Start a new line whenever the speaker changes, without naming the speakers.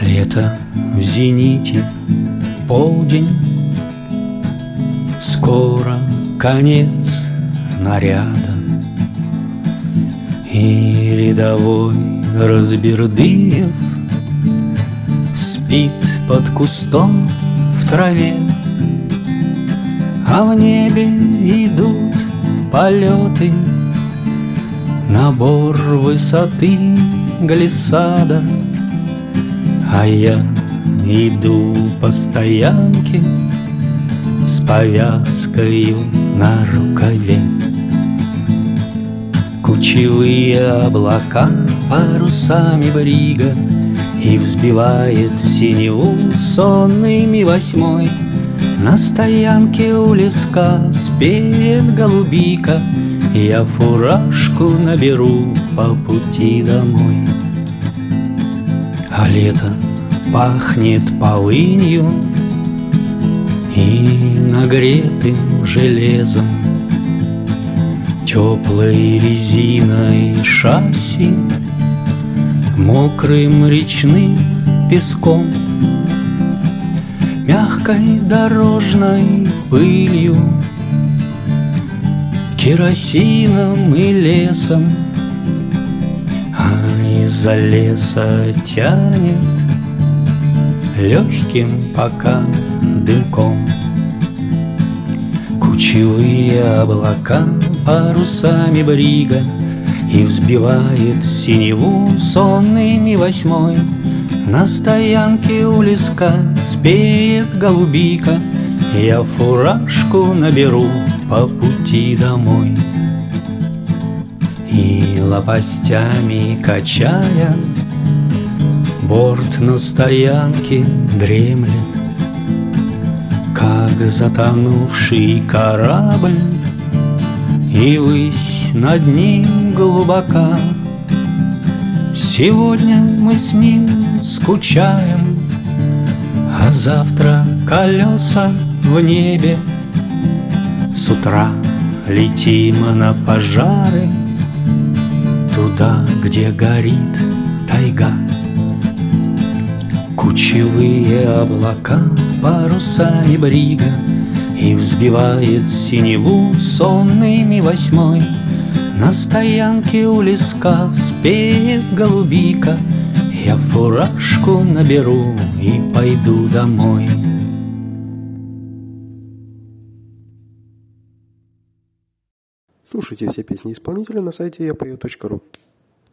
Лето в зените, полдень, скоро конец наряда, и рядовой Разбердыев спит под кустом в траве, а в небе идут полеты, набор высоты глиссада. А я иду по стоянке с повязкой на рукаве. Кучевые облака парусами брига, и взбивает синеву сонный Ми-8. На стоянке у леска спеет голубика, я фуражку наберу по пути домой. А лето пахнет полынью и нагретым железом, теплой резиной шасси, мокрым речным песком, мягкой дорожной пылью, керосином и лесом. А из-за леса тянет легким пока дымком. Кучевые облака парусами брига, и взбивает синеву сонный Ми-8. На стоянке у леска спеет голубика, я фуражку наберу по пути домой. И лопастями качая, борт на стоянке дремлет, как затонувший корабль, и высь над ним глубока. Сегодня мы с ним скучаем, а завтра колеса в небе. С утра летим на пожары, туда, где горит тайга. Кучевые облака парусами брига, и взбивает синеву сонный Ми-8. На стоянке у леска спеет голубика, я фуражку наберу и пойду домой.
Слушайте все песни исполнителя на сайте yapою.ru.